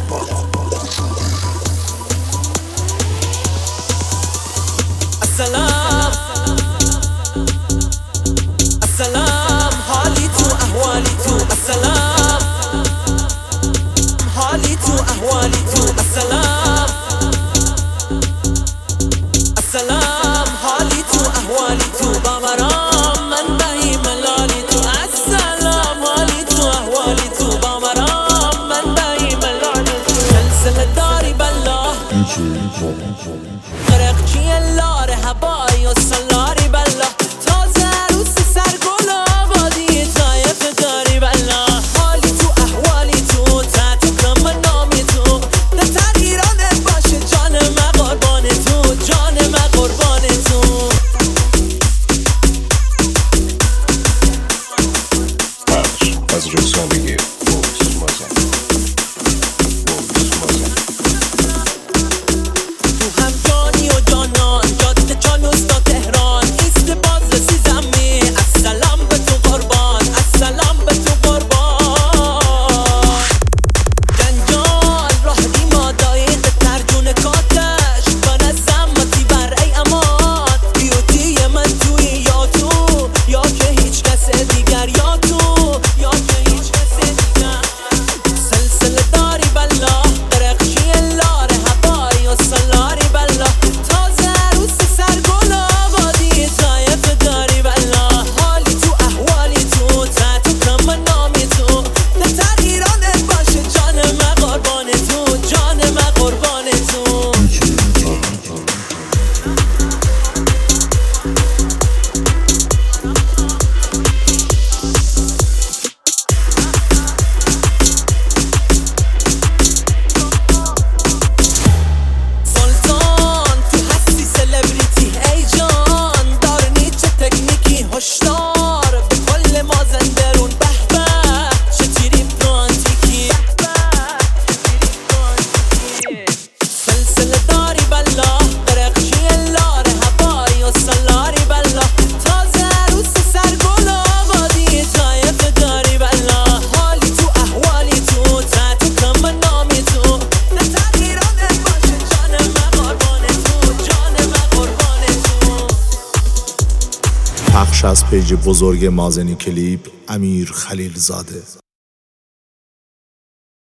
السلام السلام حالي تو احوالي تو السلام حالي تو احوالي تو السلام السلام حالي تو احوالي تو باورام من بهی ملالی تو السلام حالي تو احوالي تو باورام من بهی ملالی تو سلسله داری بالله قرقچی لار هوایی و سلاری بالله تازه عروس سرگل آبادی طایف داری بالله حالی تو احوالی تو تحت کم نامی تو بهتر ایرانت باشه جان من قربان تو جان من قربان تو از رسا بگیر تو هم جانی و جانان جاده چالوس تا تهران ایست باز رسی زمی السلام به تو قربان السلام به تو قربان جنجال راه دیما دایق ترجون کاتش بنظم متی بر ای امان بیوتی من توی یا تو یا که هیچ کس دیگر یا تو یا که هیچ کس دیگر سلسله داری بالله قرقچی لار هوایی و سلاری بالله تازه عروس سرگل آبادی طایف داری بالله حالی تو احوالی تو تحت کم نامی تو بهتر ایرانت باشه جان من قربان تو جان من قربان تو سلطان تو هستی سلبریتی ای جان دارنی چه تکنیکی هشدار به کل مازندرون به به چه تیریم تو آنتیکی سلسله داری بالله قرقچی لار هوایی و سلاری بالله تازه عروس سرگل آبادی طایف داری بالله حالی تو احوالی تو تحت کم نامی تو بهتر ایرانت باشه جان من قربان تو جان من قربان تو پخش از پیج بزرگ مازنی کلیپ امیر خلیل زاده.